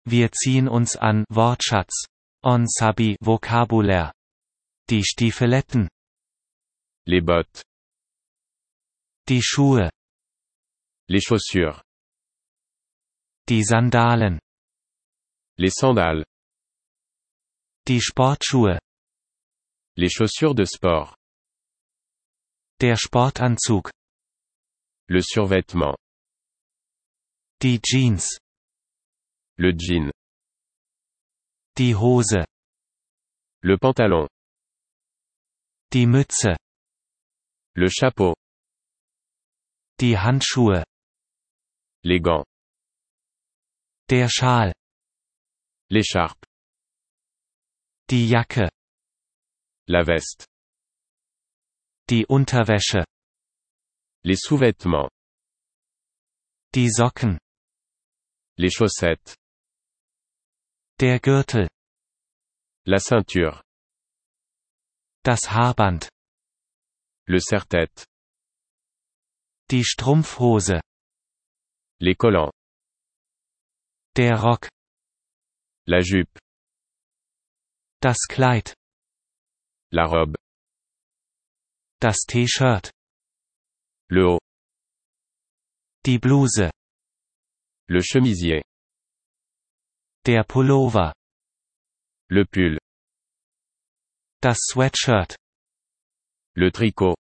Wir ziehen uns an, Wortschatz. On s'habille, Vocabulaire. Die Stiefeletten. Les bottes. Die Schuhe. Les chaussures. Die Sandalen. Les sandales. Die Sportschuhe. Les chaussures de sport. Der Sportanzug. Le survêtement. Die Jeans. Le jean. Die Hose. Le pantalon. Die Mütze. Le chapeau. Die Handschuhe. Les gants. Der Schal. L'écharpe. Die Jacke. La veste. Die Unterwäsche. Les sous-vêtements. Die Socken. Les chaussettes. Der Gürtel. La ceinture. Das Haarband. Le serre-tête. Die Strumpfhose. Les collants. Der Rock. La jupe. Das Kleid. La robe. Das T-Shirt. Le haut. Die Bluse. Le chemisier. Der Pullover. Le pull. Das Sweatshirt. Le tricot.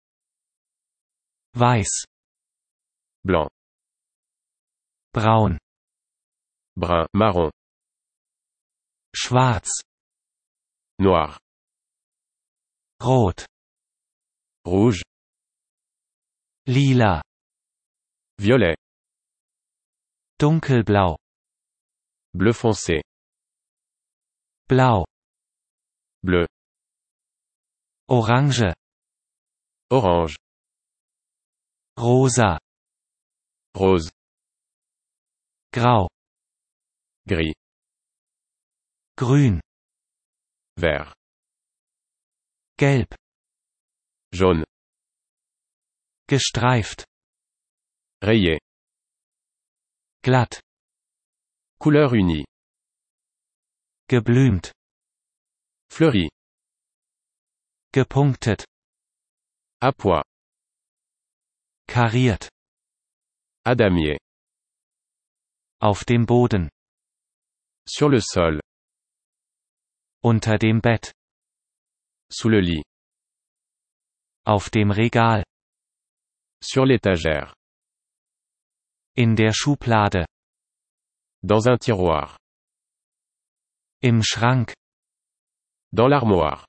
Weiß. Blanc. Braun. Brun, marron. Schwarz. Noir. Rot. Rouge. Lila. Violet. Dunkelblau. Bleu foncé. Blau. Bleu. Orange. Orange. Rosa. Rose. Grau. Gris. Grün. Vert. Gelb. Jaune. Gestreift. Rayé. Glatt. Couleur unie. Geblümt. Fleuri. Gepunktet. À pois. Kariert. À damier. Auf dem Boden. Sur le sol. Unter dem Bett. Sous le lit. Auf dem Regal. Sur l'étagère. In der Schublade. Dans un tiroir. Im Schrank. Dans l'armoire.